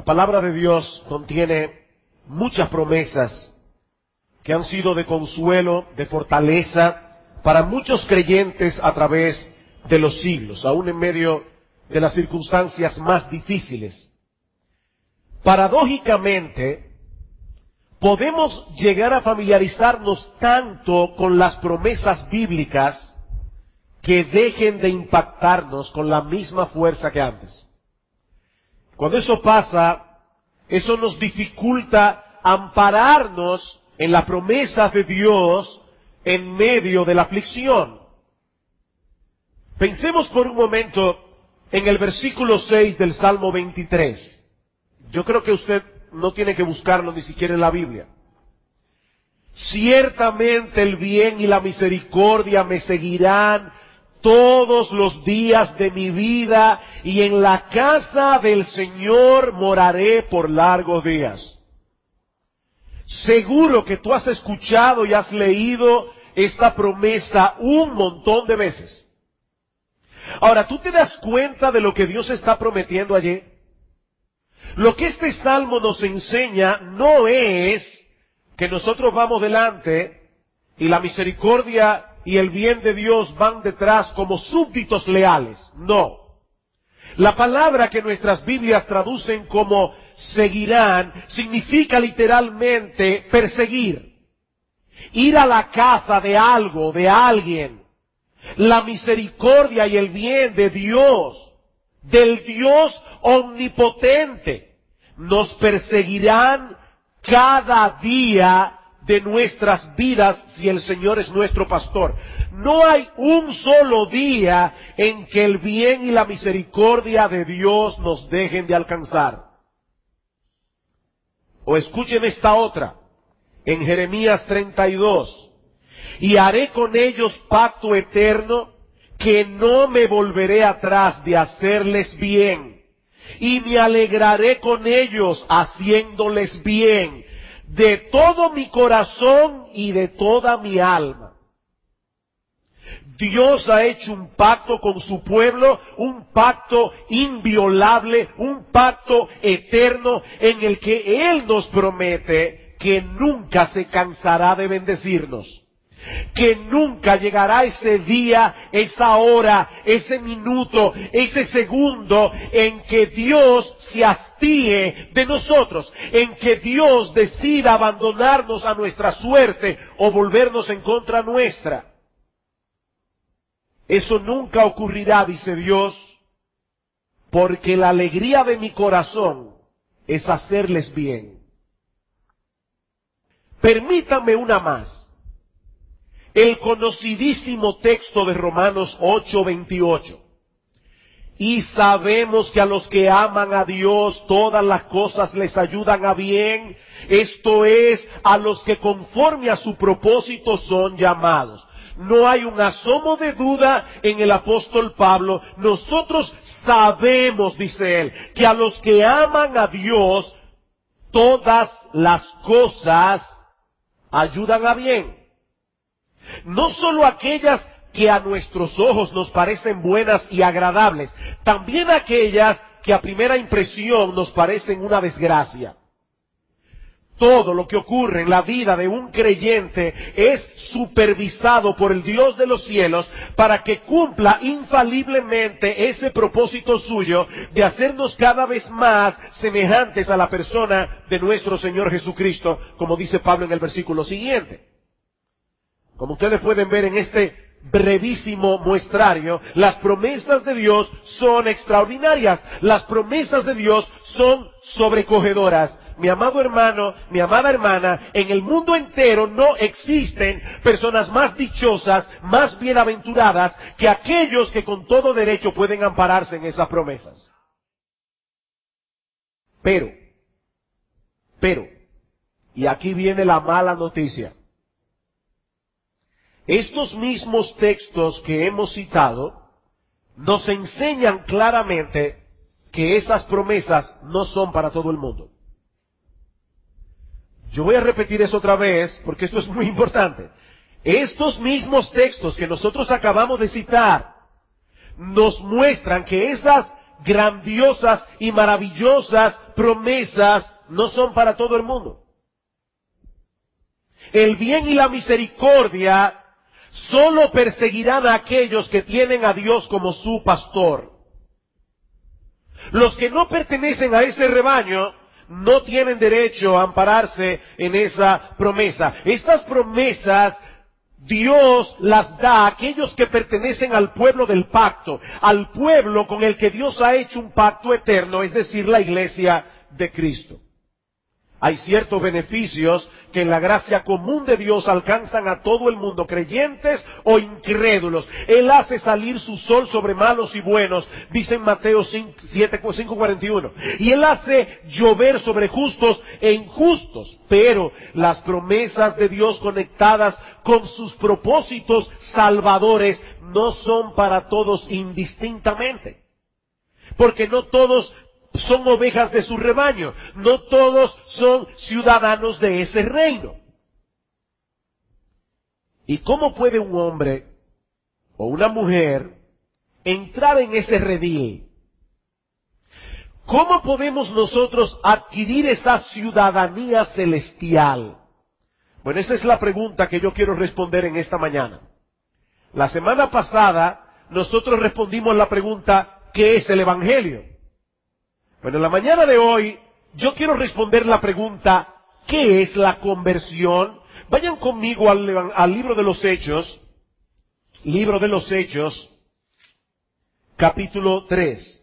La palabra de Dios contiene muchas promesas que han sido de consuelo, de fortaleza para muchos creyentes a través de los siglos, aún en medio de las circunstancias más difíciles. Paradójicamente, podemos llegar a familiarizarnos tanto con las promesas bíblicas que dejen de impactarnos con la misma fuerza que antes. Cuando eso pasa, eso nos dificulta ampararnos en la promesa de Dios en medio de la aflicción. Pensemos por un momento en el versículo 6 del Salmo 23. Yo creo que usted no tiene que buscarlo ni siquiera en la Biblia. Ciertamente el bien y la misericordia me seguirán todos los días de mi vida, y en la casa del Señor moraré por largos días. Seguro que tú has escuchado y has leído esta promesa un montón de veces. Ahora, ¿tú te das cuenta de lo que Dios está prometiendo allí? Lo que este salmo nos enseña no es que nosotros vamos delante y la misericordia y el bien de Dios van detrás como súbditos leales. No. La palabra que nuestras Biblias traducen como seguirán significa literalmente perseguir, ir a la caza de algo, de alguien. La misericordia y el bien de Dios, del Dios omnipotente, nos perseguirán cada día de nuestras vidas si el Señor es nuestro pastor. No hay un solo día en que el bien y la misericordia de Dios nos dejen de alcanzar. O escuchen esta otra, en Jeremías 32. Y haré con ellos pacto eterno, que no me volveré atrás de hacerles bien. Y me alegraré con ellos haciéndoles bien, de todo mi corazón y de toda mi alma. Dios ha hecho un pacto con su pueblo, un pacto inviolable, un pacto eterno en el que Él nos promete que nunca se cansará de bendecirnos. Que nunca llegará ese día, esa hora, ese minuto, ese segundo en que Dios se hastíe de nosotros, en que Dios decida abandonarnos a nuestra suerte o volvernos en contra nuestra. Eso nunca ocurrirá, dice Dios, porque la alegría de mi corazón es hacerles bien. Permítanme una más. El conocidísimo texto de Romanos 8:28. Y sabemos que a los que aman a Dios todas las cosas les ayudan a bien, esto es, a los que conforme a su propósito son llamados. No hay un asomo de duda en el apóstol Pablo. Nosotros sabemos, dice él, que a los que aman a Dios todas las cosas ayudan a bien. No solo aquellas que a nuestros ojos nos parecen buenas y agradables, también aquellas que a primera impresión nos parecen una desgracia. Todo lo que ocurre en la vida de un creyente es supervisado por el Dios de los cielos para que cumpla infaliblemente ese propósito suyo de hacernos cada vez más semejantes a la persona de nuestro Señor Jesucristo, como dice Pablo en el versículo siguiente. Como ustedes pueden ver en este brevísimo muestrario, las promesas de Dios son extraordinarias. Las promesas de Dios son sobrecogedoras. Mi amado hermano, mi amada hermana, en el mundo entero no existen personas más dichosas, más bienaventuradas que aquellos que con todo derecho pueden ampararse en esas promesas. Pero, y aquí viene la mala noticia. Estos mismos textos que hemos citado nos enseñan claramente que esas promesas no son para todo el mundo. Yo voy a repetir eso otra vez porque esto es muy importante. Estos mismos textos que nosotros acabamos de citar nos muestran que esas grandiosas y maravillosas promesas no son para todo el mundo. El bien y la misericordia solo perseguirán a aquellos que tienen a Dios como su pastor. Los que no pertenecen a ese rebaño no tienen derecho a ampararse en esa promesa. Estas promesas Dios las da a aquellos que pertenecen al pueblo del pacto, al pueblo con el que Dios ha hecho un pacto eterno, es decir, la iglesia de Cristo. Hay ciertos beneficios que en la gracia común de Dios alcanzan a todo el mundo, creyentes o incrédulos. Él hace salir su sol sobre malos y buenos, dice en Mateo 5:41. Y Él hace llover sobre justos e injustos. Pero las promesas de Dios conectadas con sus propósitos salvadores no son para todos indistintamente. Porque no todos son ovejas de su rebaño, no todos son ciudadanos de ese reino. ¿Y cómo puede un hombre o una mujer entrar en ese redil? ¿Cómo podemos nosotros adquirir esa ciudadanía celestial? Bueno, esa es la pregunta que yo quiero responder en esta mañana. La semana pasada nosotros respondimos la pregunta, ¿qué es el Evangelio? Bueno, en la mañana de hoy, yo quiero responder la pregunta, ¿qué es la conversión? Vayan conmigo al libro de los Hechos, capítulo 3.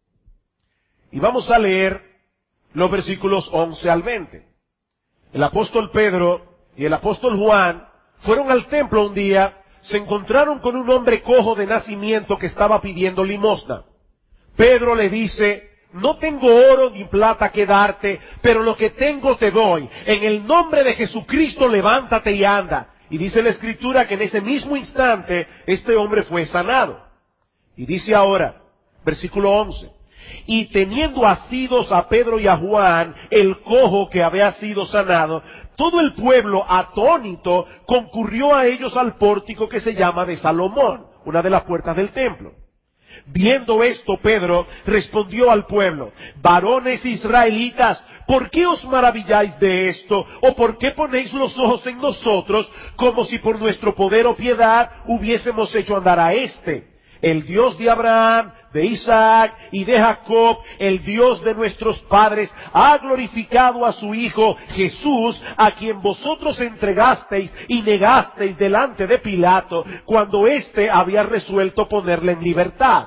Y vamos a leer los versículos 11 al 20. El apóstol Pedro y el apóstol Juan fueron al templo un día, se encontraron con un hombre cojo de nacimiento que estaba pidiendo limosna. Pedro le dice, no tengo oro ni plata que darte, pero lo que tengo te doy. En el nombre de Jesucristo levántate y anda. Y dice la Escritura que en ese mismo instante este hombre fue sanado. Y dice ahora, versículo 11, y teniendo asidos a Pedro y a Juan, el cojo que había sido sanado, todo el pueblo atónito concurrió a ellos al pórtico que se llama de Salomón, una de las puertas del templo. Viendo esto, Pedro respondió al pueblo, varones israelitas, ¿por qué os maravilláis de esto? ¿O por qué ponéis los ojos en nosotros, como si por nuestro poder o piedad hubiésemos hecho andar a éste? El Dios de Abraham, de Isaac y de Jacob, el Dios de nuestros padres, ha glorificado a su Hijo Jesús, a quien vosotros entregasteis y negasteis delante de Pilato, cuando éste había resuelto ponerle en libertad.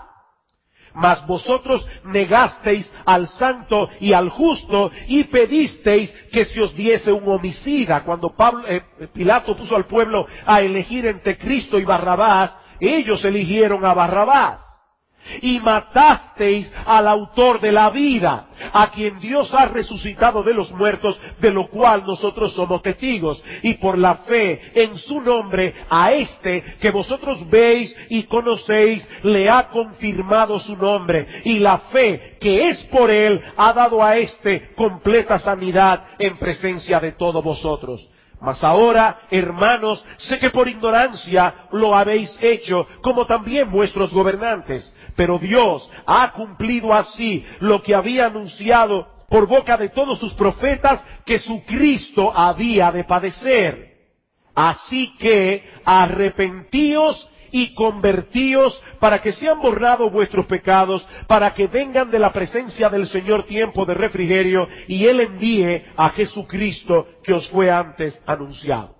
Mas vosotros negasteis al santo y al justo y pedisteis que se os diese un homicida. Cuando Pilato puso al pueblo a elegir entre Cristo y Barrabás, ellos eligieron a Barrabás. Y matasteis al autor de la vida, a quien Dios ha resucitado de los muertos, de lo cual nosotros somos testigos. Y por la fe en su nombre, a este que vosotros veis y conocéis, le ha confirmado su nombre. Y la fe que es por él ha dado a este completa sanidad en presencia de todos vosotros. Mas ahora, hermanos, sé que por ignorancia lo habéis hecho, como también vuestros gobernantes. Pero Dios ha cumplido así lo que había anunciado por boca de todos sus profetas, que su Cristo había de padecer. Así que arrepentíos y convertíos para que sean borrados vuestros pecados, para que vengan de la presencia del Señor tiempo de refrigerio, y Él envíe a Jesucristo que os fue antes anunciado.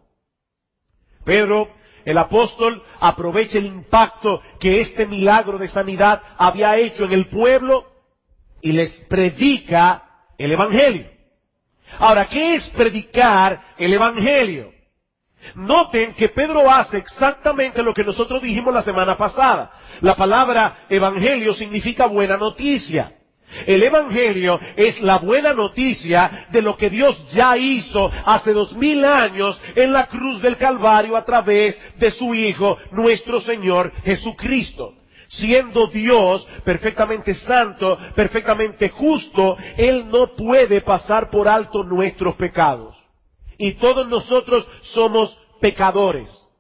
Pedro, el apóstol, aprovecha el impacto que este milagro de sanidad había hecho en el pueblo y les predica el Evangelio. Ahora, ¿qué es predicar el Evangelio? Noten que Pedro hace exactamente lo que nosotros dijimos la semana pasada. La palabra evangelio significa buena noticia. El Evangelio es la buena noticia de lo que Dios ya hizo hace 2000 años en la cruz del Calvario a través de su Hijo, nuestro Señor Jesucristo. Siendo Dios perfectamente santo, perfectamente justo, Él no puede pasar por alto nuestros pecados. Y todos nosotros somos pecadores.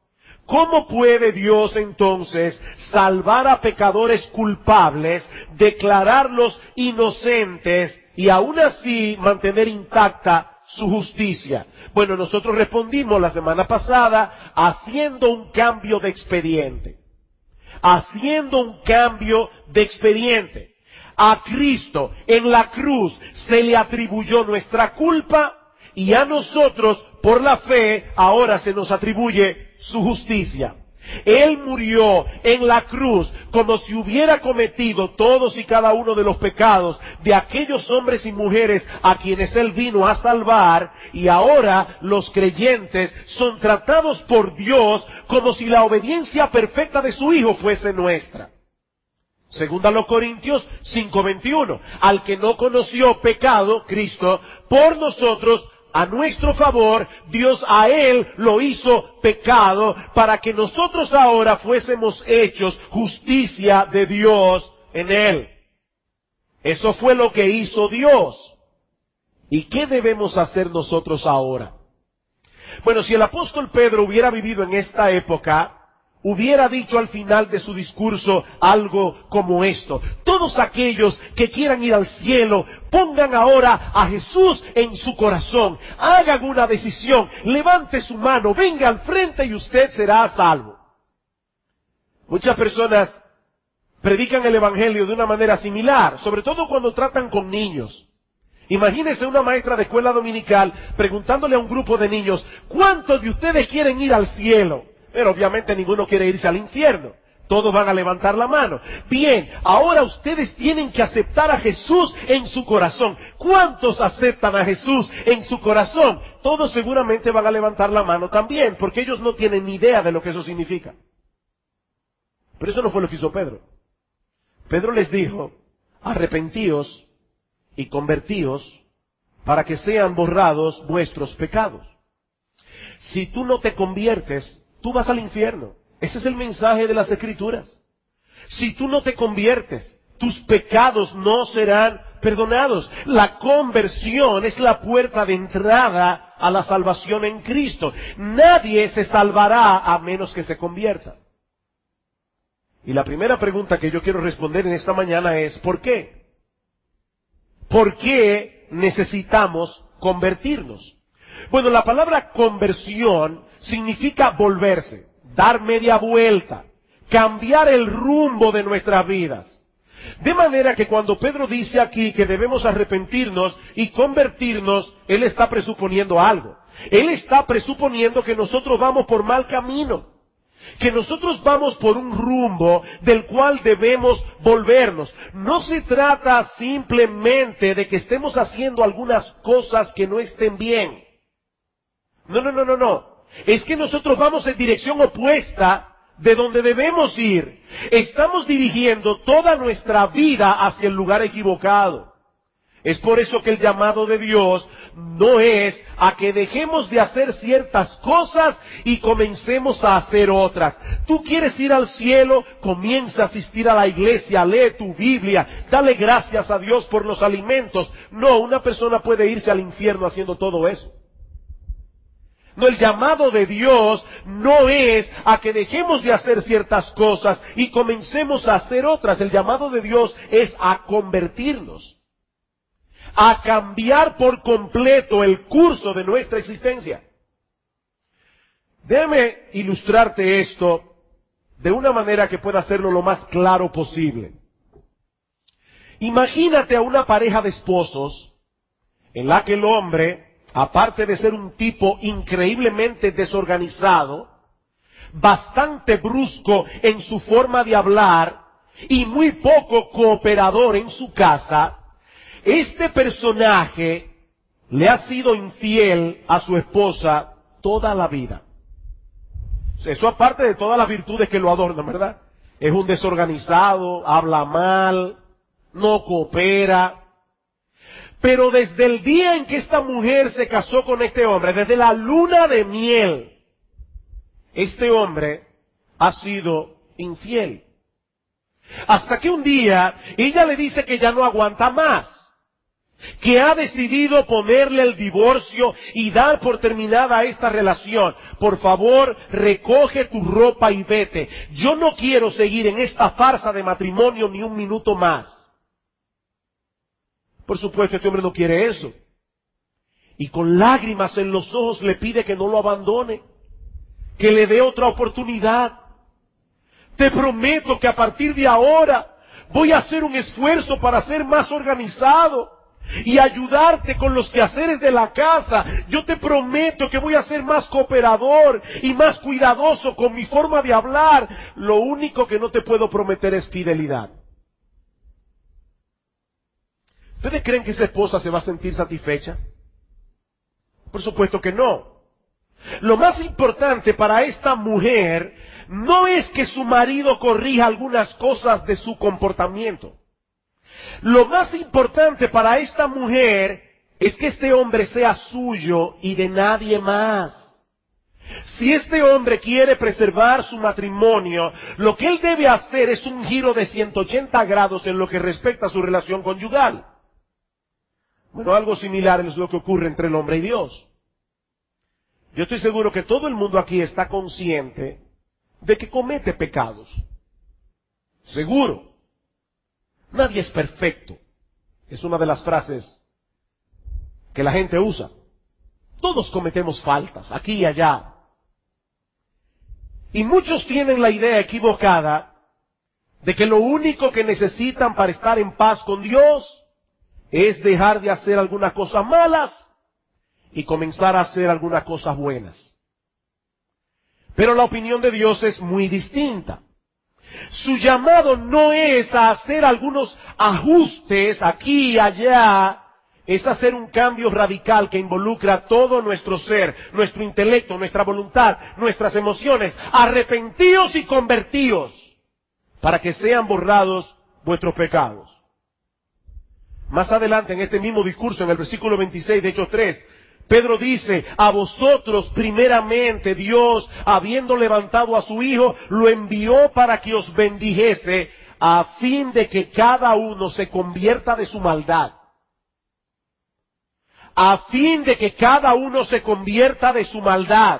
¿Cómo puede Dios entonces salvar a pecadores culpables, declararlos inocentes y aún así mantener intacta su justicia? Bueno, nosotros respondimos la semana pasada haciendo un cambio de expediente. Haciendo un cambio de expediente. A Cristo en la cruz se le atribuyó nuestra culpa y a nosotros por la fe ahora se nos atribuye su justicia. Él murió en la cruz como si hubiera cometido todos y cada uno de los pecados de aquellos hombres y mujeres a quienes Él vino a salvar, y ahora los creyentes son tratados por Dios como si la obediencia perfecta de su Hijo fuese nuestra. Segunda los Corintios 5:21. Al que no conoció pecado, Cristo, por nosotros, a nuestro favor, Dios a Él lo hizo pecado para que nosotros ahora fuésemos hechos justicia de Dios en Él. Eso fue lo que hizo Dios. ¿Y qué debemos hacer nosotros ahora? Bueno, si el apóstol Pedro hubiera vivido en esta época, hubiera dicho al final de su discurso algo como esto: todos aquellos que quieran ir al cielo, pongan ahora a Jesús en su corazón, hagan una decisión, levante su mano, venga al frente y usted será salvo. Muchas personas predican el evangelio de una manera similar, sobre todo cuando tratan con niños. Imagínese una maestra de escuela dominical preguntándole a un grupo de niños: ¿cuántos de ustedes quieren ir al cielo? Pero obviamente ninguno quiere irse al infierno. Todos van a levantar la mano. Bien, ahora ustedes tienen que aceptar a Jesús en su corazón. ¿Cuántos aceptan a Jesús en su corazón? Todos seguramente van a levantar la mano también, porque ellos no tienen ni idea de lo que eso significa. Pero eso no fue lo que hizo Pedro. Pedro les dijo: arrepentíos y convertíos para que sean borrados vuestros pecados. Si tú no te conviertes, tú vas al infierno. Ese es el mensaje de las Escrituras. Si tú no te conviertes, tus pecados no serán perdonados. La conversión es la puerta de entrada a la salvación en Cristo. Nadie se salvará a menos que se convierta. Y la primera pregunta que yo quiero responder en esta mañana es: ¿por qué? ¿Por qué necesitamos convertirnos? Bueno, la palabra conversión significa volverse, dar media vuelta, cambiar el rumbo de nuestras vidas. De manera que cuando Pedro dice aquí que debemos arrepentirnos y convertirnos, él está presuponiendo algo. Él está presuponiendo que nosotros vamos por mal camino, que nosotros vamos por un rumbo del cual debemos volvernos. No se trata simplemente de que estemos haciendo algunas cosas que no estén bien. No. Es que nosotros vamos en dirección opuesta de donde debemos ir. Estamos dirigiendo toda nuestra vida hacia el lugar equivocado. Es por eso que el llamado de Dios no es a que dejemos de hacer ciertas cosas y comencemos a hacer otras. Tú quieres ir al cielo, comienza a asistir a la iglesia, lee tu Biblia, dale gracias a Dios por los alimentos. No, una persona puede irse al infierno haciendo todo eso. No, el llamado de Dios no es a que dejemos de hacer ciertas cosas y comencemos a hacer otras. El llamado de Dios es a convertirnos, a cambiar por completo el curso de nuestra existencia. Déjame ilustrarte esto de una manera que pueda hacerlo lo más claro posible. Imagínate a una pareja de esposos en la que el hombre, aparte de ser un tipo increíblemente desorganizado, bastante brusco en su forma de hablar y muy poco cooperador en su casa, este personaje le ha sido infiel a su esposa toda la vida. Eso aparte de todas las virtudes que lo adornan, ¿verdad? Es un desorganizado, habla mal, no coopera. Pero desde el día en que esta mujer se casó con este hombre, desde la luna de miel, este hombre ha sido infiel. Hasta que un día ella le dice que ya no aguanta más. que ha decidido ponerle el divorcio y dar por terminada esta relación, por favor, recoge tu ropa y vete. Yo no quiero seguir en esta farsa de matrimonio ni un minuto más. Por supuesto, este hombre no quiere eso. Y con lágrimas en los ojos le pide que no lo abandone, que le dé otra oportunidad. Te prometo que a partir de ahora voy a hacer un esfuerzo para ser más organizado y ayudarte con los quehaceres de la casa. Yo te prometo que voy a ser más cooperador y más cuidadoso con mi forma de hablar. Lo único que no te puedo prometer es fidelidad. ¿Ustedes creen que esa esposa se va a sentir satisfecha? Por supuesto que no. Lo más importante para esta mujer no es que su marido corrija algunas cosas de su comportamiento. Lo más importante para esta mujer es que este hombre sea suyo y de nadie más. Si este hombre quiere preservar su matrimonio, lo que él debe hacer es un giro de 180 grados en lo que respecta a su relación conyugal. Bueno, algo similar es lo que ocurre entre el hombre y Dios. Yo estoy seguro que todo el mundo aquí está consciente de que comete pecados. Seguro. Nadie es perfecto. Es una de las frases que la gente usa. Todos cometemos faltas, aquí y allá. Y muchos tienen la idea equivocada de que lo único que necesitan para estar en paz con Dios es dejar de hacer algunas cosas malas y comenzar a hacer algunas cosas buenas. Pero la opinión de Dios es muy distinta. Su llamado no es a hacer algunos ajustes aquí y allá, es hacer un cambio radical que involucra todo nuestro ser, nuestro intelecto, nuestra voluntad, nuestras emociones. Arrepentíos y convertíos para que sean borrados vuestros pecados. Más adelante en este mismo discurso, en el versículo 26 de Hechos 3, Pedro dice, a vosotros primeramente Dios, habiendo levantado a su Hijo, lo envió para que os bendijese, a fin de que cada uno se convierta de su maldad. A fin de que cada uno se convierta de su maldad.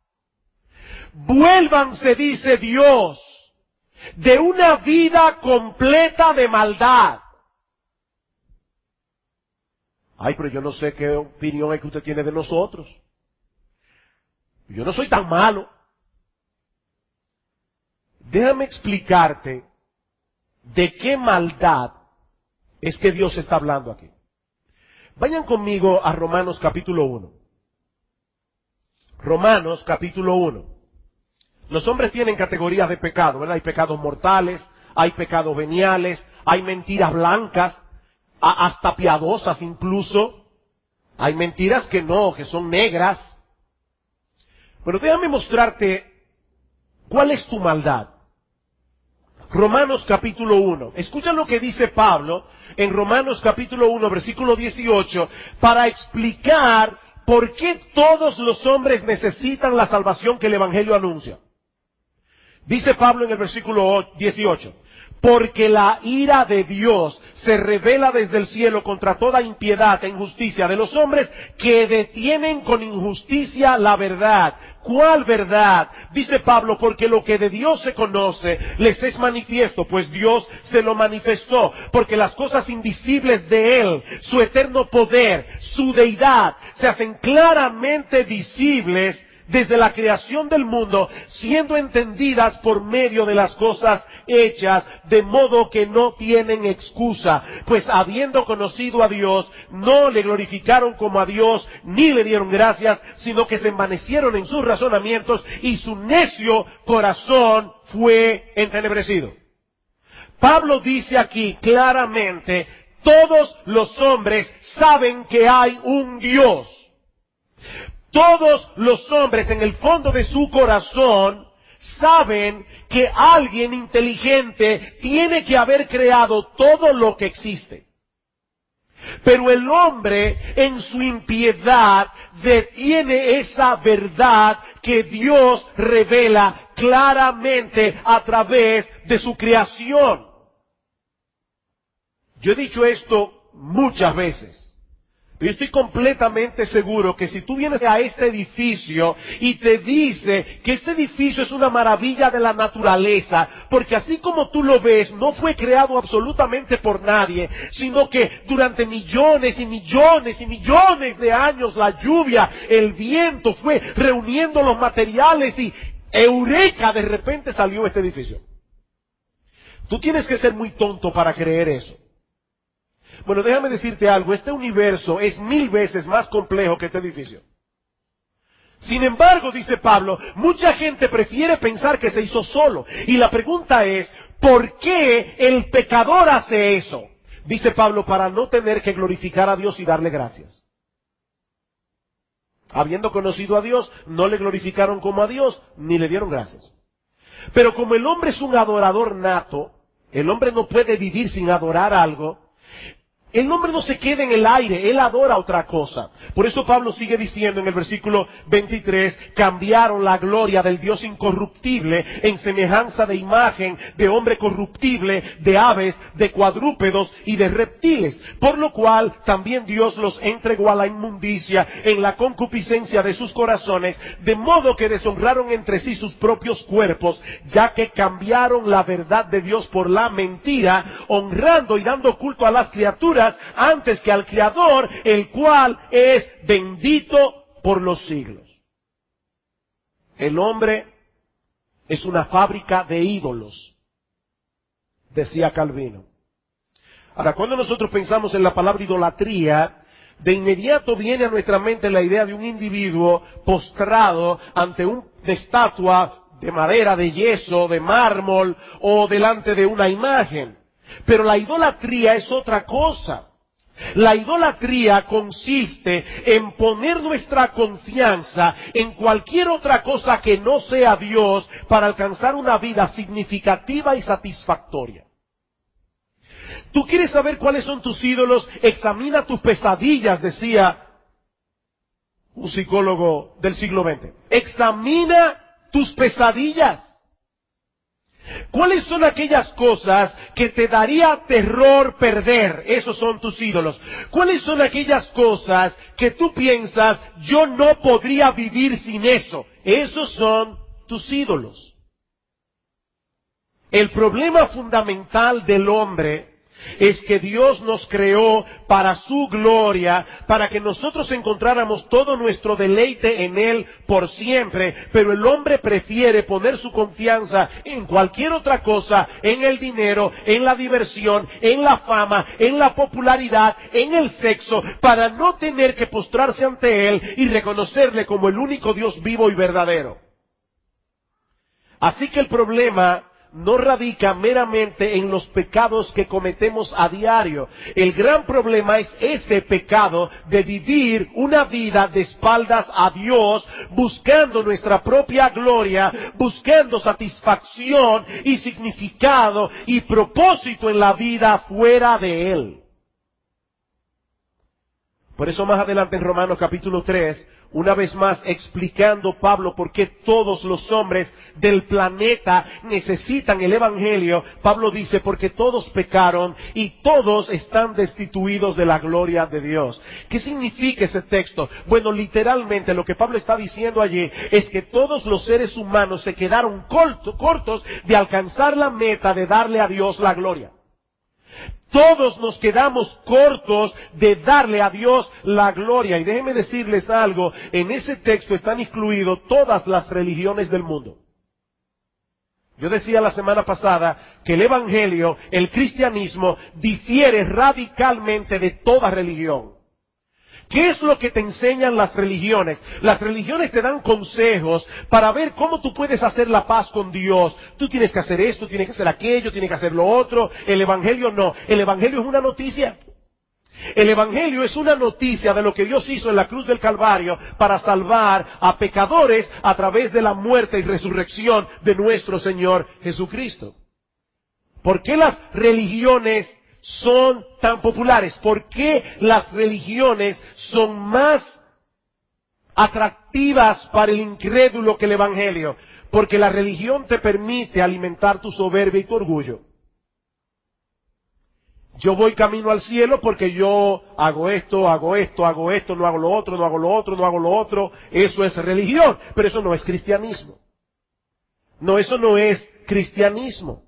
Vuélvanse, dice Dios, de una vida completa de maldad. Ay, pero yo no sé qué opinión es que usted tiene de nosotros. Yo no soy tan malo. Déjame explicarte de qué maldad es que Dios está hablando aquí. Vayan conmigo a Romanos capítulo 1. Romanos capítulo 1. Los hombres tienen categorías de pecado, ¿verdad? Hay pecados mortales, hay pecados veniales, hay mentiras blancas, hasta piadosas incluso. Hay mentiras que no, que son negras. Pero déjame mostrarte cuál es tu maldad. Romanos capítulo 1. Escucha lo que dice Pablo en Romanos capítulo 1, versículo 18, para explicar por qué todos los hombres necesitan la salvación que el Evangelio anuncia. Dice Pablo en el versículo 18, porque la ira de Dios se revela desde el cielo contra toda impiedad e injusticia de los hombres que detienen con injusticia la verdad. ¿Cuál verdad? Dice Pablo, porque lo que de Dios se conoce les es manifiesto, pues Dios se lo manifestó, porque las cosas invisibles de Él, su eterno poder, su deidad, se hacen claramente visibles desde la creación del mundo, siendo entendidas por medio de las cosas hechas, de modo que no tienen excusa, pues habiendo conocido a Dios, no le glorificaron como a Dios, ni le dieron gracias, sino que se envanecieron en sus razonamientos, y su necio corazón fue entenebrecido. Pablo dice aquí claramente, todos los hombres saben que hay un Dios. Todos los hombres en el fondo de su corazón saben que alguien inteligente tiene que haber creado todo lo que existe. Pero el hombre en su impiedad detiene esa verdad que Dios revela claramente a través de su creación. Yo he dicho esto muchas veces. Yo estoy completamente seguro que si tú vienes a este edificio y te dice que este edificio es una maravilla de la naturaleza, porque así como tú lo ves, no fue creado absolutamente por nadie, sino que durante millones y millones y millones de años la lluvia, el viento fue reuniendo los materiales y ¡eureka! De repente salió este edificio. Tú tienes que ser muy tonto para creer eso. Bueno, déjame decirte algo, este universo es 1000 veces más complejo que este edificio. Sin embargo, dice Pablo, mucha gente prefiere pensar que se hizo solo. Y la pregunta es, ¿por qué el pecador hace eso? Dice Pablo, para no tener que glorificar a Dios y darle gracias. Habiendo conocido a Dios, no le glorificaron como a Dios, ni le dieron gracias. Pero como el hombre es un adorador nato, el hombre no puede vivir sin adorar algo. El hombre no se queda en el aire, él adora otra cosa. Por eso Pablo sigue diciendo en el versículo 23, cambiaron la gloria del Dios incorruptible en semejanza de imagen de hombre corruptible, de aves, de cuadrúpedos y de reptiles. Por lo cual también Dios los entregó a la inmundicia en la concupiscencia de sus corazones, de modo que deshonraron entre sí sus propios cuerpos, ya que cambiaron la verdad de Dios por la mentira, honrando y dando culto a las criaturas antes que al Creador, el cual es bendito por los siglos. El hombre es una fábrica de ídolos, decía Calvino. Ahora, cuando nosotros pensamos en la palabra idolatría, de inmediato viene a nuestra mente la idea de un individuo postrado ante una estatua de madera, de yeso, de mármol o delante de una imagen. Pero la idolatría es otra cosa. La idolatría consiste en poner nuestra confianza en cualquier otra cosa que no sea Dios para alcanzar una vida significativa y satisfactoria. ¿Tú quieres saber cuáles son tus ídolos? Examina tus pesadillas, decía un psicólogo del siglo XX. Examina tus pesadillas. ¿Cuáles son aquellas cosas que te daría terror perder? Esos son tus ídolos. ¿Cuáles son aquellas cosas que tú piensas, yo no podría vivir sin eso? Esos son tus ídolos. El problema fundamental del hombre es que Dios nos creó para su gloria, para que nosotros encontráramos todo nuestro deleite en Él por siempre, pero el hombre prefiere poner su confianza en cualquier otra cosa, en el dinero, en la diversión, en la fama, en la popularidad, en el sexo, para no tener que postrarse ante Él y reconocerle como el único Dios vivo y verdadero. Así que el problema no radica meramente en los pecados que cometemos a diario. El gran problema es ese pecado de vivir una vida de espaldas a Dios, buscando nuestra propia gloria, buscando satisfacción y significado y propósito en la vida fuera de Él. Por eso más adelante en Romanos capítulo 3, una vez más explicando Pablo por qué todos los hombres del planeta necesitan el Evangelio, Pablo dice, porque todos pecaron y todos están destituidos de la gloria de Dios. ¿Qué significa ese texto? Bueno, literalmente lo que Pablo está diciendo allí es que todos los seres humanos se quedaron cortos de alcanzar la meta de darle a Dios la gloria. Todos nos quedamos cortos de darle a Dios la gloria. Y déjenme decirles algo, en ese texto están incluidas todas las religiones del mundo. Yo decía la semana pasada que el Evangelio, el cristianismo, difiere radicalmente de toda religión. ¿Qué es lo que te enseñan las religiones? Las religiones te dan consejos para ver cómo tú puedes hacer la paz con Dios. Tú tienes que hacer esto, tienes que hacer aquello, tienes que hacer lo otro. El Evangelio no. El Evangelio es una noticia. El Evangelio es una noticia de lo que Dios hizo en la cruz del Calvario para salvar a pecadores a través de la muerte y resurrección de nuestro Señor Jesucristo. ¿Por qué las religiones son tan populares? ¿Por qué las religiones son más atractivas para el incrédulo que el Evangelio? Porque la religión te permite alimentar tu soberbia y tu orgullo. Yo voy camino al cielo porque yo hago esto, no hago lo otro, no hago lo otro, no hago lo otro. Eso es religión, pero eso no es cristianismo. No, eso no es cristianismo.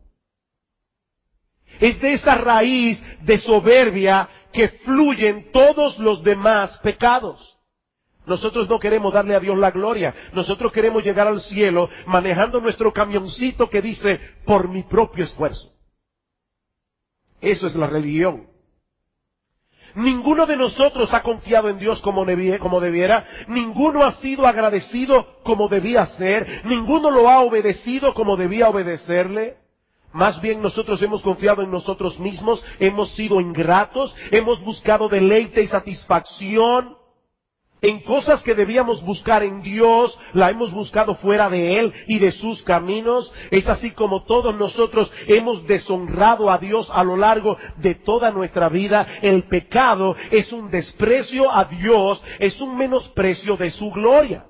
Es de esa raíz de soberbia que fluyen todos los demás pecados. Nosotros no queremos darle a Dios la gloria. Nosotros queremos llegar al cielo manejando nuestro camioncito que dice, por mi propio esfuerzo. Eso es la religión. Ninguno de nosotros ha confiado en Dios como debiera. Ninguno ha sido agradecido como debía ser. Ninguno lo ha obedecido como debía obedecerle. Más bien nosotros hemos confiado en nosotros mismos, hemos sido ingratos, hemos buscado deleite y satisfacción en cosas que debíamos buscar en Dios, la hemos buscado fuera de Él y de sus caminos. Es así como todos nosotros hemos deshonrado a Dios a lo largo de toda nuestra vida. El pecado es un desprecio a Dios, es un menosprecio de su gloria.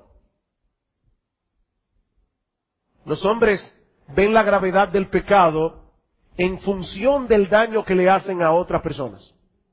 Los hombres ven la gravedad del pecado en función del daño que le hacen a otras personas.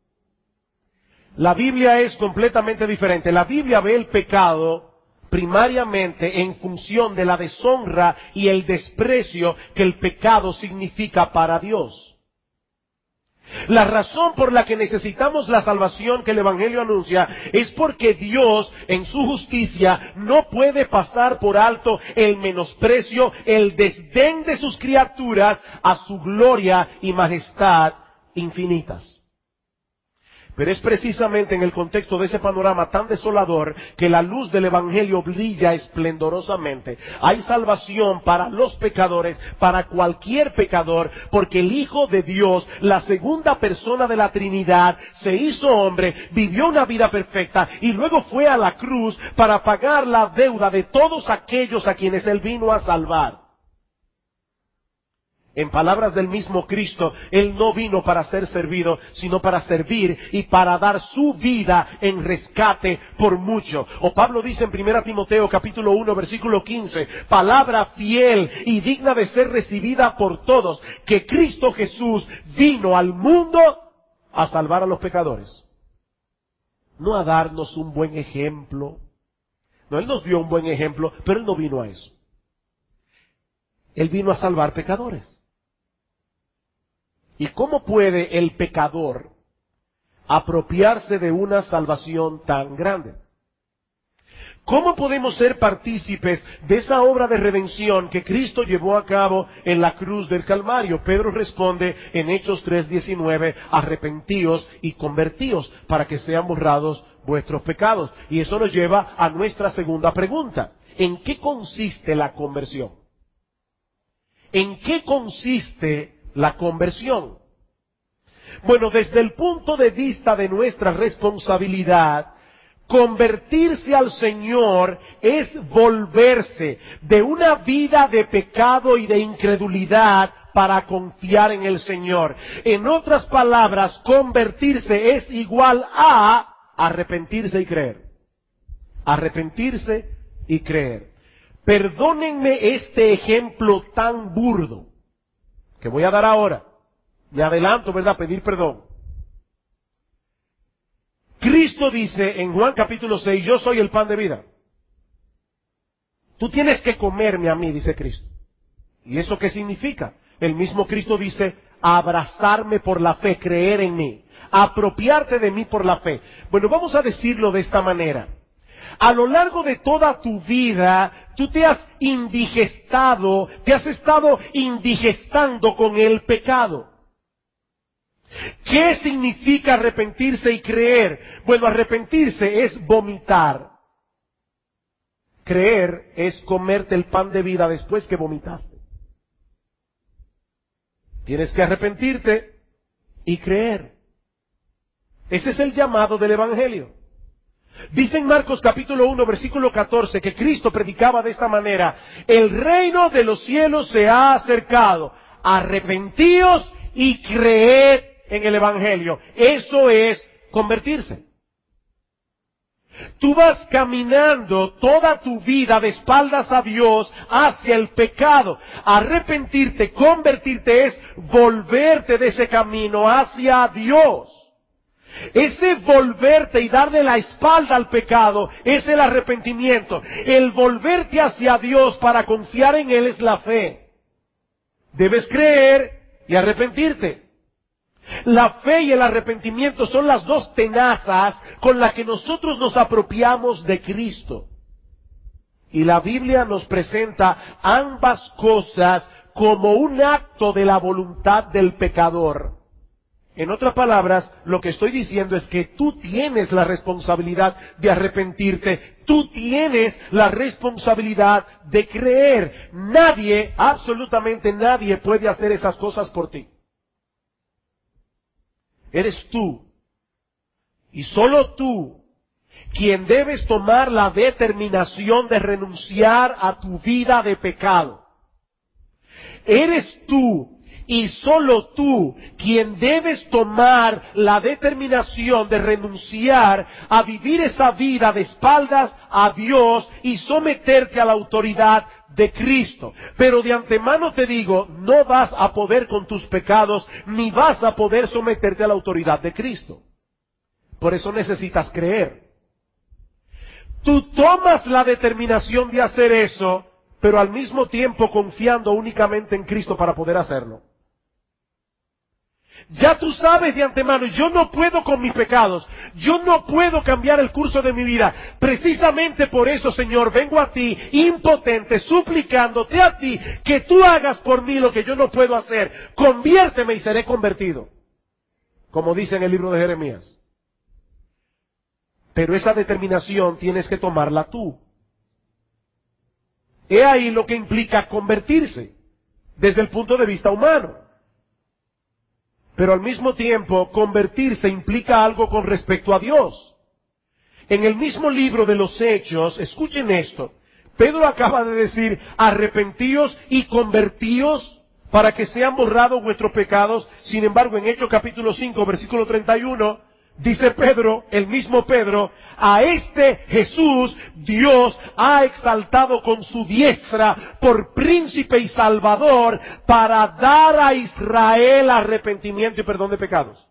La Biblia es completamente diferente. La Biblia ve el pecado primariamente en función de la deshonra y el desprecio que el pecado significa para Dios. La razón por la que necesitamos la salvación que el Evangelio anuncia es porque Dios, en su justicia, no puede pasar por alto el menosprecio, el desdén de sus criaturas a su gloria y majestad infinitas. Pero es precisamente en el contexto de ese panorama tan desolador que la luz del Evangelio brilla esplendorosamente. Hay salvación para los pecadores, para cualquier pecador, porque el Hijo de Dios, la segunda persona de la Trinidad, se hizo hombre, vivió una vida perfecta y luego fue a la cruz para pagar la deuda de todos aquellos a quienes Él vino a salvar. En palabras del mismo Cristo, Él no vino para ser servido, sino para servir y para dar su vida en rescate por mucho. O Pablo dice en 1 Timoteo capítulo 1 versículo 15, palabra fiel y digna de ser recibida por todos, que Cristo Jesús vino al mundo a salvar a los pecadores. No a darnos un buen ejemplo. No, Él nos dio un buen ejemplo, pero Él no vino a eso. Él vino a salvar pecadores. ¿Y cómo puede el pecador apropiarse de una salvación tan grande? ¿Cómo podemos ser partícipes de esa obra de redención que Cristo llevó a cabo en la cruz del Calvario? Pedro responde en Hechos 3:19, arrepentíos y convertíos para que sean borrados vuestros pecados. Y eso nos lleva a nuestra segunda pregunta. ¿En qué consiste la conversión? ¿En qué consiste la conversión? Bueno, desde el punto de vista de nuestra responsabilidad, convertirse al Señor es volverse de una vida de pecado y de incredulidad para confiar en el Señor. En otras palabras, convertirse es igual a arrepentirse y creer. Arrepentirse y creer. Perdónenme este ejemplo tan burdo que voy a dar ahora. Me adelanto, ¿verdad? Pedir perdón. Cristo dice en Juan capítulo 6, yo soy el pan de vida. Tú tienes que comerme a mí, dice Cristo. ¿Y eso qué significa? El mismo Cristo dice, abrazarme por la fe, creer en mí, apropiarte de mí por la fe. Bueno, vamos a decirlo de esta manera. A lo largo de toda tu vida, tú te has indigestado, te has estado indigestando con el pecado. ¿Qué significa arrepentirse y creer? Bueno, arrepentirse es vomitar. Creer es comerte el pan de vida después que vomitaste. Tienes que arrepentirte y creer. Ese es el llamado del Evangelio. Dice en Marcos capítulo 1 versículo 14 que Cristo predicaba de esta manera, el reino de los cielos se ha acercado, arrepentíos y creed en el Evangelio. Eso es convertirse. Tú vas caminando toda tu vida de espaldas a Dios hacia el pecado. Arrepentirte, convertirte es volverte de ese camino hacia Dios. Ese volverte y darle la espalda al pecado es el arrepentimiento. El volverte hacia Dios para confiar en Él es la fe. Debes creer y arrepentirte. La fe y el arrepentimiento son las dos tenazas con las que nosotros nos apropiamos de Cristo. Y la Biblia nos presenta ambas cosas como un acto de la voluntad del pecador. En otras palabras, lo que estoy diciendo es que tú tienes la responsabilidad de arrepentirte, tú tienes la responsabilidad de creer. Nadie, absolutamente nadie puede hacer esas cosas por ti. Eres tú, y solo tú, quien debes tomar la determinación de renunciar a tu vida de pecado. Eres tú, y solo tú, quien debes tomar la determinación de renunciar a vivir esa vida de espaldas a Dios y someterte a la autoridad de Cristo. Pero de antemano te digo, no vas a poder con tus pecados, ni vas a poder someterte a la autoridad de Cristo. Por eso necesitas creer. Tú tomas la determinación de hacer eso, pero al mismo tiempo confiando únicamente en Cristo para poder hacerlo. Ya tú sabes de antemano, yo no puedo con mis pecados, yo no puedo cambiar el curso de mi vida. Precisamente por eso, Señor, vengo a ti, impotente, suplicándote a ti, que tú hagas por mí lo que yo no puedo hacer. Conviérteme y seré convertido, como dice en el libro de Jeremías. Pero esa determinación tienes que tomarla tú. He ahí lo que implica convertirse, desde el punto de vista humano. Pero al mismo tiempo, convertirse implica algo con respecto a Dios. En el mismo libro de los Hechos, escuchen esto, Pedro acaba de decir, arrepentíos y convertíos para que sean borrados vuestros pecados. Sin embargo, en Hechos capítulo 5, versículo 31, dice Pedro, el mismo Pedro, a este Jesús Dios ha exaltado con su diestra por príncipe y salvador para dar a Israel arrepentimiento y perdón de pecados.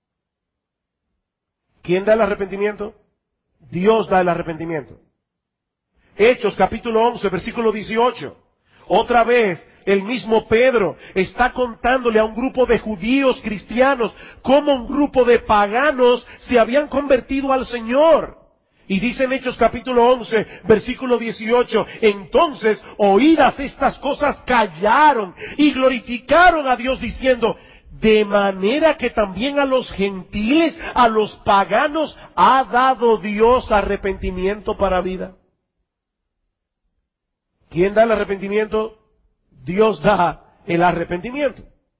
¿Quién da el arrepentimiento? Dios da el arrepentimiento. Hechos capítulo 11, versículo 18. Otra vez, el mismo Pedro está contándole a un grupo de judíos cristianos cómo un grupo de paganos se habían convertido al Señor. Y dice en Hechos capítulo 11, versículo 18, entonces, oídas estas cosas, callaron y glorificaron a Dios diciendo, de manera que también a los gentiles, a los paganos, ha dado Dios arrepentimiento para vida. ¿Quién da el arrepentimiento? Dios da el arrepentimiento.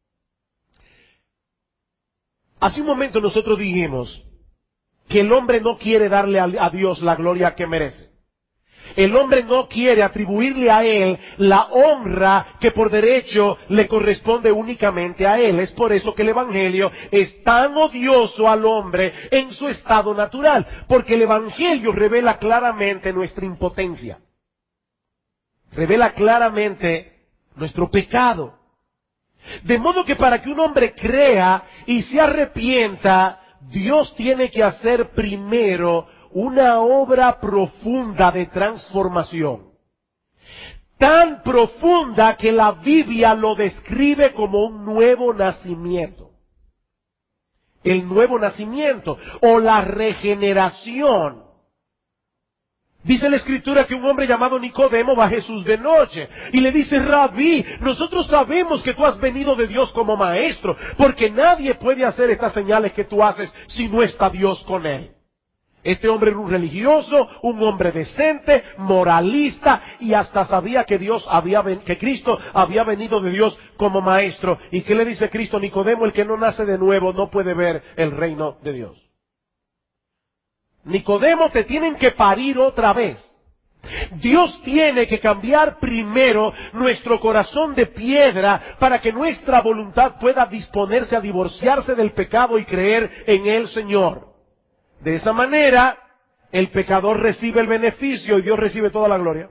Hace un momento nosotros dijimos que el hombre no quiere darle a Dios la gloria que merece. El hombre no quiere atribuirle a Él la honra que por derecho le corresponde únicamente a Él. Es por eso que el Evangelio es tan odioso al hombre en su estado natural, porque el Evangelio revela claramente nuestra impotencia. Revela claramente nuestro pecado. De modo que para que un hombre crea y se arrepienta, Dios tiene que hacer primero una obra profunda de transformación. Tan profunda que la Biblia lo describe como un nuevo nacimiento. El nuevo nacimiento o la regeneración. Dice la Escritura que un hombre llamado Nicodemo va a Jesús de noche y le dice, Rabí, nosotros sabemos que tú has venido de Dios como maestro, porque nadie puede hacer estas señales que tú haces si no está Dios con él. Este hombre era un religioso, un hombre decente, moralista, y hasta sabía que que Cristo había venido de Dios como maestro. ¿Y qué le dice Cristo? Nicodemo, el que no nace de nuevo no puede ver el reino de Dios. Nicodemo, te tienen que parir otra vez. Dios tiene que cambiar primero nuestro corazón de piedra para que nuestra voluntad pueda disponerse a divorciarse del pecado y creer en el Señor. De esa manera, el pecador recibe el beneficio y Dios recibe toda la gloria.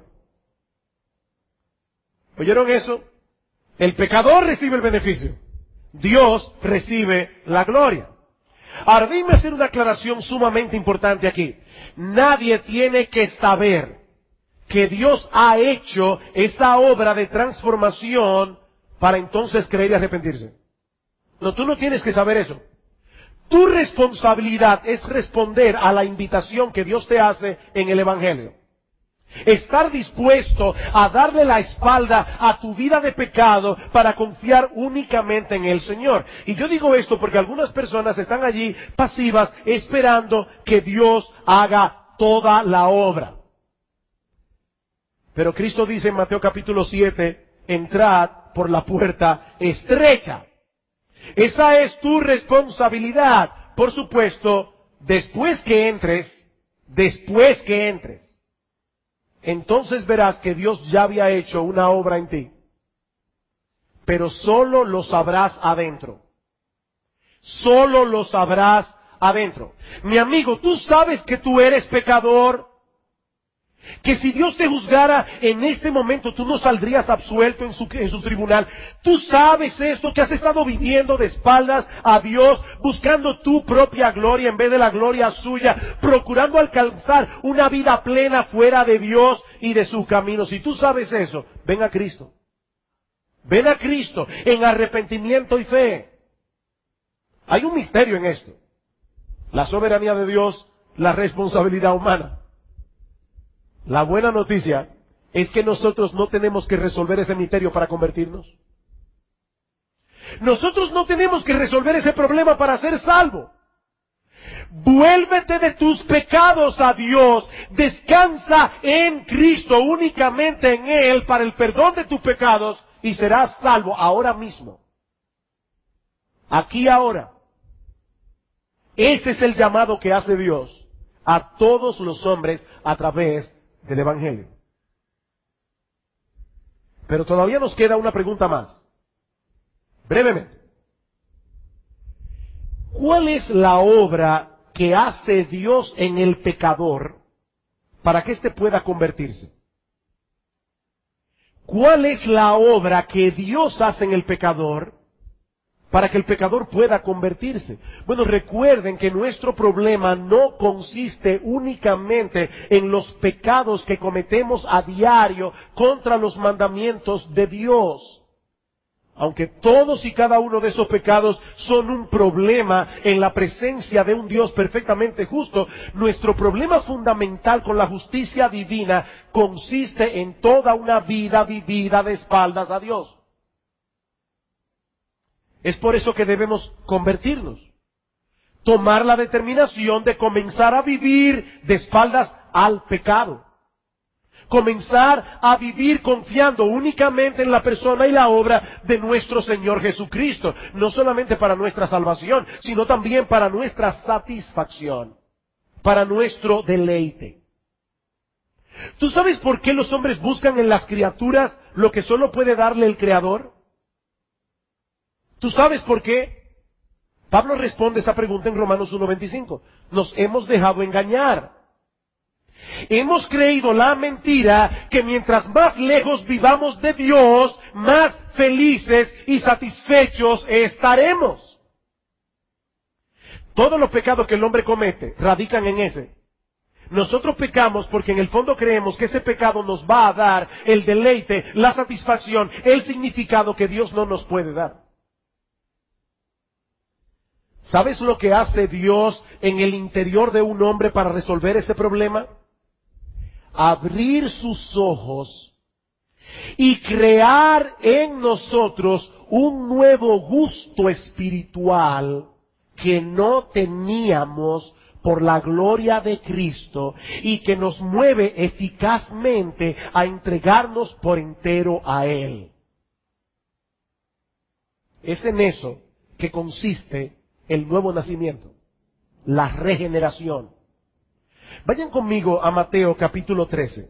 ¿Oyeron eso? El pecador recibe el beneficio. Dios recibe la gloria. Ahora, déjenme hacer una aclaración sumamente importante aquí. Nadie tiene que saber que Dios ha hecho esa obra de transformación para entonces creer y arrepentirse. No, tú no tienes que saber eso. Tu responsabilidad es responder a la invitación que Dios te hace en el Evangelio. Estar dispuesto a darle la espalda a tu vida de pecado para confiar únicamente en el Señor. Y yo digo esto porque algunas personas están allí pasivas esperando que Dios haga toda la obra. Pero Cristo dice en Mateo capítulo 7, entrad por la puerta estrecha. Esa es tu responsabilidad. Por supuesto, después que entres, entonces verás que Dios ya había hecho una obra en ti. Pero solo lo sabrás adentro. Solo lo sabrás adentro. Mi amigo, tú sabes que tú eres pecador. Que si Dios te juzgara en este momento, tú no saldrías absuelto en su tribunal. Tú sabes esto, que has estado viviendo de espaldas a Dios, buscando tu propia gloria en vez de la gloria suya, procurando alcanzar una vida plena fuera de Dios y de sus caminos. Si tú sabes eso, ven a Cristo. Ven a Cristo en arrepentimiento y fe. Hay un misterio en esto. La soberanía de Dios, la responsabilidad humana. La buena noticia es que nosotros no tenemos que resolver ese misterio para convertirnos. Nosotros no tenemos que resolver ese problema para ser salvo. Vuélvete de tus pecados a Dios. Descansa en Cristo, únicamente en Él, para el perdón de tus pecados y serás salvo ahora mismo. Aquí ahora. Ese es el llamado que hace Dios a todos los hombres a través del Evangelio. Pero todavía nos queda una pregunta más. Brevemente. ¿Cuál es la obra que hace Dios en el pecador para que éste pueda convertirse? ¿Cuál es la obra que Dios hace en el pecador para que el pecador pueda convertirse? Bueno, recuerden que nuestro problema no consiste únicamente en los pecados que cometemos a diario contra los mandamientos de Dios. Aunque todos y cada uno de esos pecados son un problema en la presencia de un Dios perfectamente justo, nuestro problema fundamental con la justicia divina consiste en toda una vida vivida de espaldas a Dios. Es por eso que debemos convertirnos. Tomar la determinación de comenzar a vivir de espaldas al pecado. Comenzar a vivir confiando únicamente en la persona y la obra de nuestro Señor Jesucristo. No solamente para nuestra salvación, sino también para nuestra satisfacción. Para nuestro deleite. ¿Tú sabes por qué los hombres buscan en las criaturas lo que solo puede darle el Creador? ¿Tú sabes por qué? Pablo responde esa pregunta en Romanos 1:25. Nos hemos dejado engañar. Hemos creído la mentira que mientras más lejos vivamos de Dios, más felices y satisfechos estaremos. Todos los pecados que el hombre comete radican en ese. Nosotros pecamos porque en el fondo creemos que ese pecado nos va a dar el deleite, la satisfacción, el significado que Dios no nos puede dar. ¿Sabes lo que hace Dios en el interior de un hombre para resolver ese problema? Abrir sus ojos y crear en nosotros un nuevo gusto espiritual que no teníamos por la gloria de Cristo y que nos mueve eficazmente a entregarnos por entero a Él. Es en eso que consiste el nuevo nacimiento, la regeneración. Vayan conmigo a Mateo capítulo 13.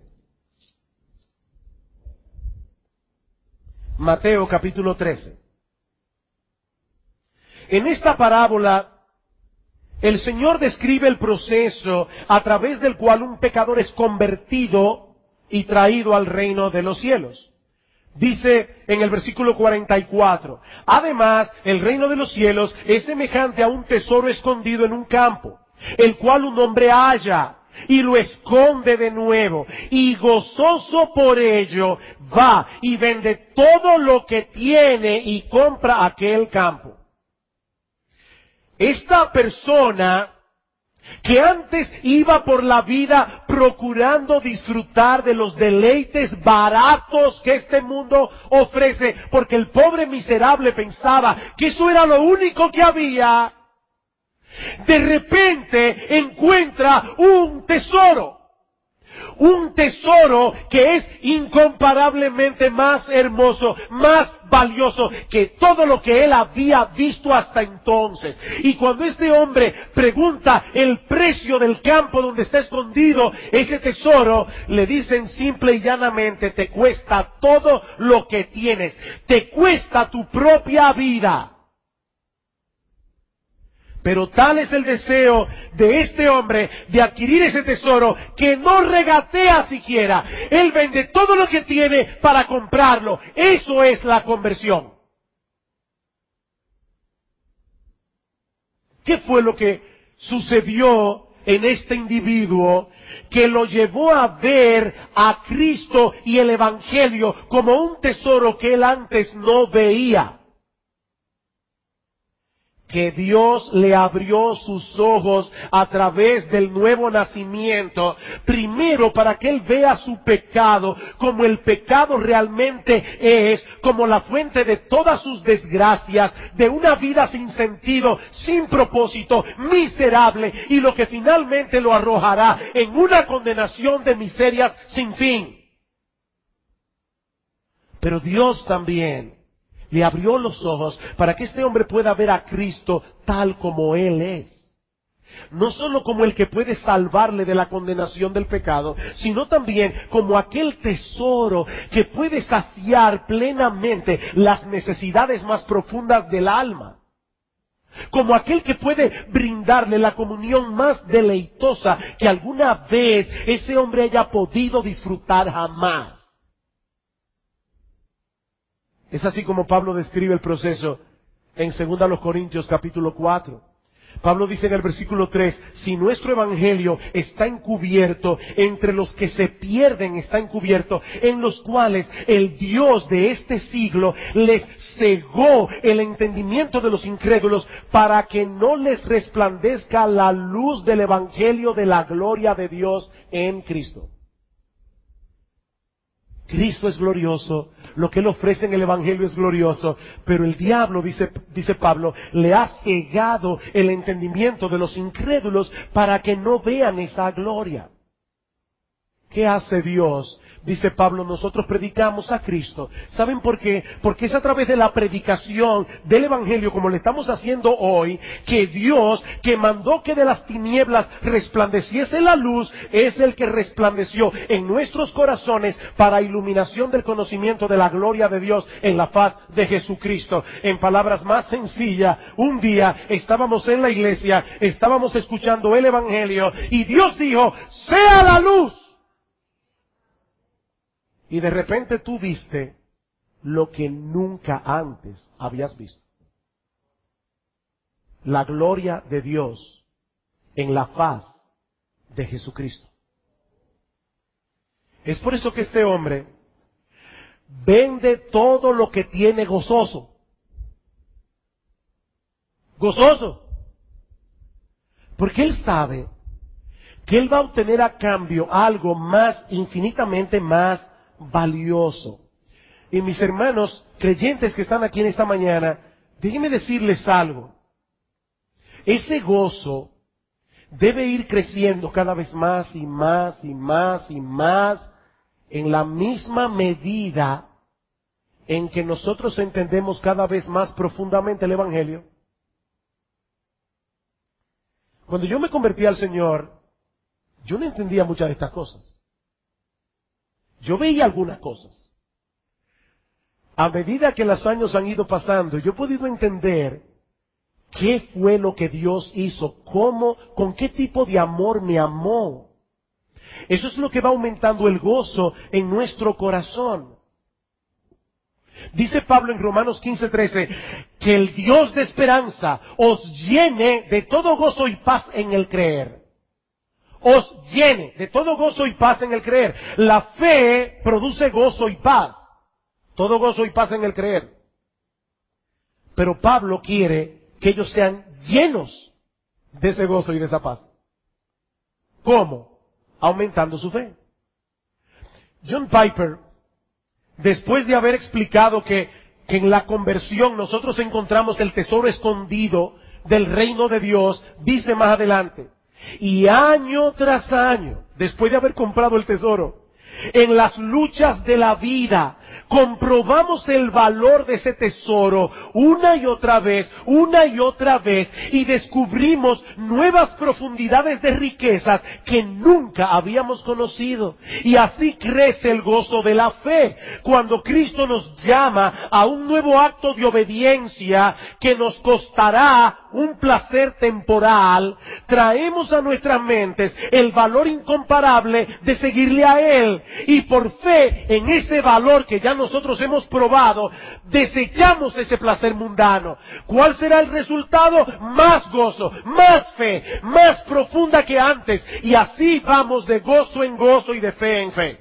Mateo capítulo 13. En esta parábola, El Señor describe el proceso a través del cual un pecador es convertido y traído al reino de los cielos. Dice en el versículo 44, además, el reino de los cielos es semejante a un tesoro escondido en un campo, el cual un hombre halla y lo esconde de nuevo, y gozoso por ello va y vende todo lo que tiene y compra aquel campo. Esta persona que antes iba por la vida procurando disfrutar de los deleites baratos que este mundo ofrece, porque el pobre miserable pensaba que eso era lo único que había, de repente encuentra un tesoro que es incomparablemente más hermoso, más valioso que todo lo que él había visto hasta entonces. Y cuando este hombre pregunta el precio del campo donde está escondido ese tesoro, le dicen simple y llanamente, te cuesta todo lo que tienes, te cuesta tu propia vida. Pero tal es el deseo de este hombre de adquirir ese tesoro que no regatea siquiera. Él vende todo lo que tiene para comprarlo. Eso es la conversión. ¿Qué fue lo que sucedió en este individuo que lo llevó a ver a Cristo y el Evangelio como un tesoro que él antes no veía? Que Dios le abrió sus ojos a través del nuevo nacimiento, primero para que él vea su pecado como el pecado realmente es, como la fuente de todas sus desgracias, de una vida sin sentido, sin propósito, miserable, y lo que finalmente lo arrojará en una condenación de miserias sin fin. Pero Dios también le abrió los ojos para que este hombre pueda ver a Cristo tal como Él es. No solo como el que puede salvarle de la condenación del pecado, sino también como aquel tesoro que puede saciar plenamente las necesidades más profundas del alma. Como aquel que puede brindarle la comunión más deleitosa que alguna vez ese hombre haya podido disfrutar jamás. Es así como Pablo describe el proceso en 2 Corintios capítulo 4. Pablo dice en el versículo 3, si nuestro evangelio está encubierto, entre los que se pierden está encubierto, en los cuales el Dios de este siglo les cegó el entendimiento de los incrédulos para que no les resplandezca la luz del evangelio de la gloria de Dios en Cristo. Cristo es glorioso, lo que Él ofrece en el Evangelio es glorioso, pero el diablo, dice Pablo, le ha cegado el entendimiento de los incrédulos para que no vean esa gloria. ¿Qué hace Dios? Dice Pablo, nosotros predicamos a Cristo. ¿Saben por qué? Porque es a través de la predicación del Evangelio, como le estamos haciendo hoy, que Dios, que mandó que de las tinieblas resplandeciese la luz, es el que resplandeció en nuestros corazones para iluminación del conocimiento de la gloria de Dios en la faz de Jesucristo. En palabras más sencillas, un día estábamos en la iglesia, estábamos escuchando el Evangelio, y Dios dijo, ¡sea la luz! Y de repente tú viste lo que nunca antes habías visto. La gloria de Dios en la faz de Jesucristo. Es por eso que este hombre vende todo lo que tiene gozoso. Gozoso. Porque él sabe que él va a obtener a cambio algo más, infinitamente más valioso. Y mis hermanos creyentes que están aquí en esta mañana, déjenme decirles algo. Ese gozo debe ir creciendo cada vez más y más y más y más en la misma medida en que nosotros entendemos cada vez más profundamente el Evangelio. Cuando yo me convertí al Señor, yo no entendía muchas de estas cosas. Yo veía algunas cosas. A medida que los años han ido pasando, yo he podido entender ¿Qué fue lo que Dios hizo? ¿Cómo? ¿Con qué tipo de amor me amó? Eso es lo que va aumentando el gozo en nuestro corazón. Dice Pablo en Romanos 15:13, que el Dios de esperanza os llene de todo gozo y paz en el creer. Os llene de todo gozo y paz en el creer. La fe produce gozo y paz. Todo gozo y paz en el creer. Pero Pablo quiere que ellos sean llenos de ese gozo y de esa paz. ¿Cómo? Aumentando su fe. John Piper, después de haber explicado que en la conversión nosotros encontramos el tesoro escondido del reino de Dios, dice más adelante, y año tras año, después de haber comprado el tesoro, en las luchas de la vida, comprobamos el valor de ese tesoro una y otra vez, y descubrimos nuevas profundidades de riquezas que nunca habíamos conocido. Y así crece el gozo de la fe. Cuando Cristo nos llama a un nuevo acto de obediencia que nos costará un placer temporal, traemos a nuestras mentes el valor incomparable de seguirle a Él. Y por fe en ese valor que ya nosotros hemos probado, desechamos ese placer mundano. ¿Cuál será el resultado? Más gozo, más fe, más profunda que antes. Y así vamos de gozo en gozo y de fe en fe.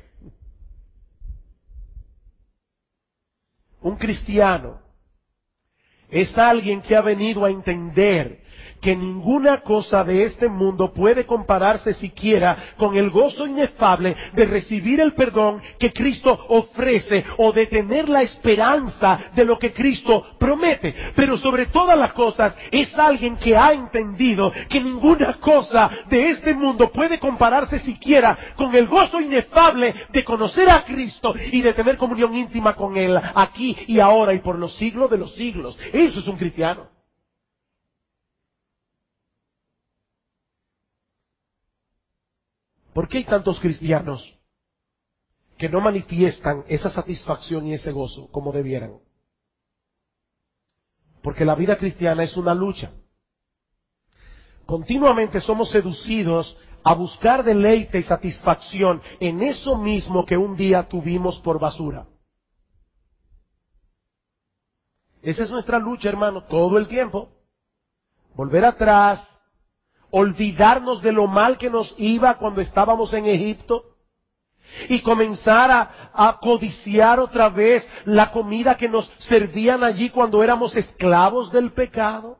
Un cristiano es alguien que ha venido a entender que ninguna cosa de este mundo puede compararse siquiera con el gozo inefable de recibir el perdón que Cristo ofrece o de tener la esperanza de lo que Cristo promete. Pero sobre todas las cosas es alguien que ha entendido que ninguna cosa de este mundo puede compararse siquiera con el gozo inefable de conocer a Cristo y de tener comunión íntima con Él aquí y ahora y por los siglos de los siglos. Eso es un cristiano. ¿Por qué hay tantos cristianos que no manifiestan esa satisfacción y ese gozo como debieran? Porque la vida cristiana es una lucha. Continuamente somos seducidos a buscar deleite y satisfacción en eso mismo que un día tuvimos por basura. Esa es nuestra lucha, hermano, todo el tiempo. Volver atrás, olvidarnos de lo mal que nos iba cuando estábamos en Egipto y comenzar a codiciar otra vez la comida que nos servían allí cuando éramos esclavos del pecado.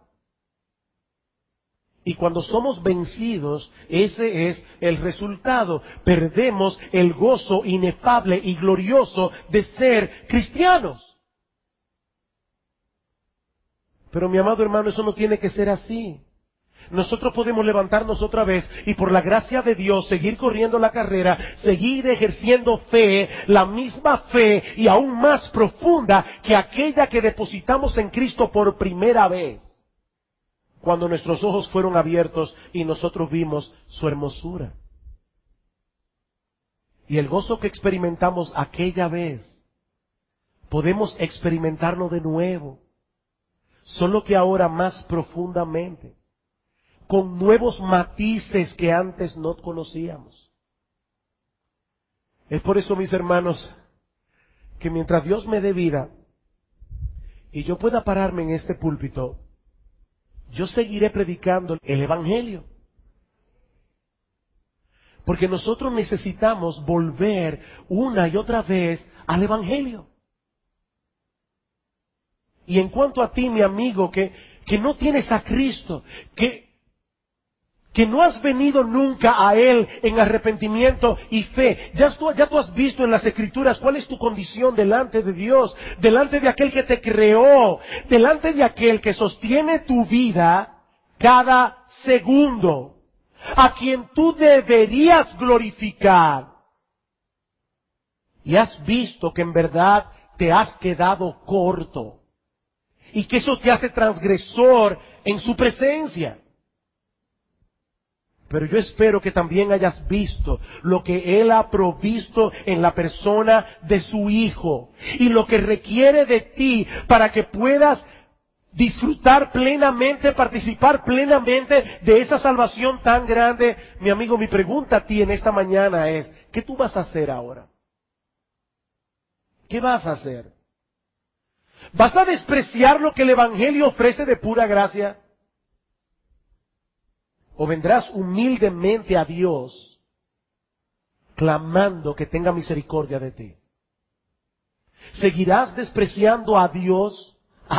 Y cuando somos vencidos, ese es el resultado. Perdemos el gozo inefable y glorioso de ser cristianos. Pero mi amado hermano, eso no tiene que ser así. Nosotros podemos levantarnos otra vez y por la gracia de Dios seguir corriendo la carrera, seguir ejerciendo fe, la misma fe y aún más profunda que aquella que depositamos en Cristo por primera vez, cuando nuestros ojos fueron abiertos y nosotros vimos su hermosura. Y el gozo que experimentamos aquella vez, podemos experimentarlo de nuevo, solo que ahora más profundamente, con nuevos matices que antes no conocíamos. Es por eso, mis hermanos, que mientras Dios me dé vida y yo pueda pararme en este púlpito, yo seguiré predicando el Evangelio. Porque nosotros necesitamos volver una y otra vez al Evangelio. Y en cuanto a ti, mi amigo, que no tienes a Cristo, que no has venido nunca a Él en arrepentimiento y fe. Ya tú has visto en las Escrituras cuál es tu condición delante de Dios, delante de aquel que te creó, delante de aquel que sostiene tu vida cada segundo, a quien tú deberías glorificar. Y has visto que en verdad te has quedado corto y que eso te hace transgresor en su presencia. Pero yo espero que también hayas visto lo que Él ha provisto en la persona de su Hijo y lo que requiere de ti para que puedas disfrutar plenamente, participar plenamente de esa salvación tan grande. Mi amigo, mi pregunta a ti en esta mañana es, ¿qué tú vas a hacer ahora? ¿Qué vas a hacer? ¿Vas a despreciar lo que el Evangelio ofrece de pura gracia? ¿O vendrás humildemente a Dios, clamando que tenga misericordia de ti? ¿Seguirás despreciando a Dios,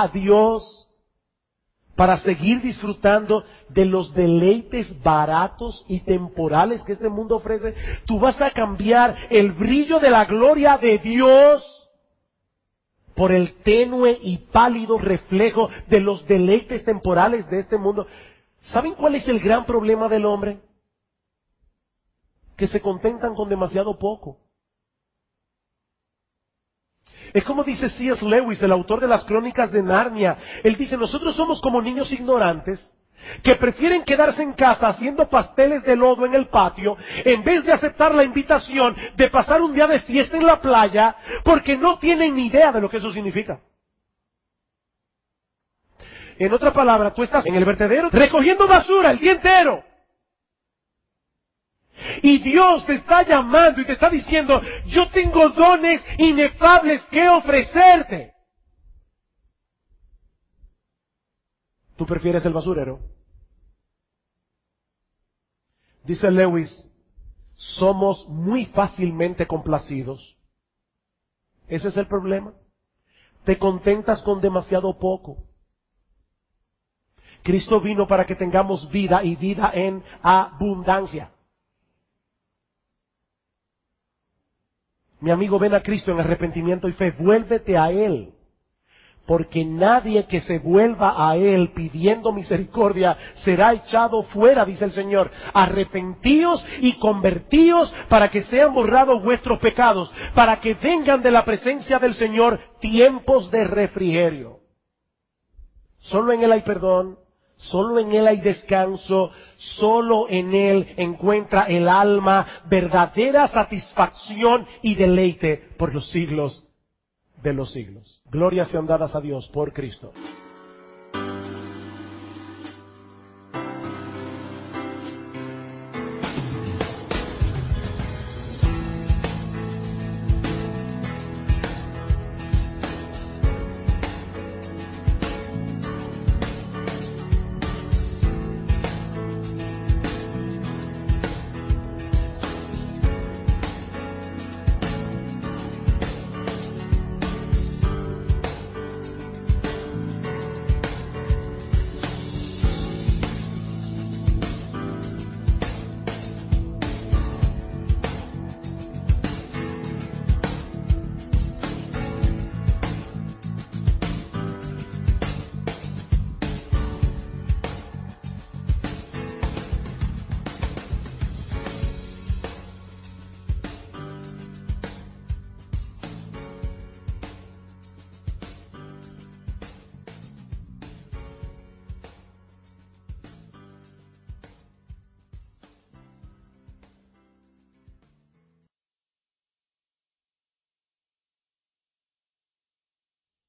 para seguir disfrutando de los deleites baratos y temporales que este mundo ofrece? ¿Tú vas a cambiar el brillo de la gloria de Dios por el tenue y pálido reflejo de los deleites temporales de este mundo? ¿Saben cuál es el gran problema del hombre? Que se contentan con demasiado poco. Es como dice C.S. Lewis, el autor de las Crónicas de Narnia. Él dice, nosotros somos como niños ignorantes que prefieren quedarse en casa haciendo pasteles de lodo en el patio en vez de aceptar la invitación de pasar un día de fiesta en la playa, porque no tienen ni idea de lo que eso significa. En otra palabra, tú estás en el vertedero recogiendo basura el día entero. Y Dios te está llamando y te está diciendo, yo tengo dones inefables que ofrecerte. ¿Tú prefieres el basurero? Dice Lewis, somos muy fácilmente complacidos. Ese es el problema. Te contentas con demasiado poco. Cristo vino para que tengamos vida y vida en abundancia. Mi amigo, ven a Cristo en arrepentimiento y fe. Vuélvete a Él. Porque nadie que se vuelva a Él pidiendo misericordia será echado fuera, dice el Señor. Arrepentíos y convertíos para que sean borrados vuestros pecados, para que vengan de la presencia del Señor tiempos de refrigerio. Solo en Él hay perdón, solo en Él hay descanso, solo en Él encuentra el alma verdadera satisfacción y deleite por los siglos de los siglos. Glorias sean dadas a Dios por Cristo.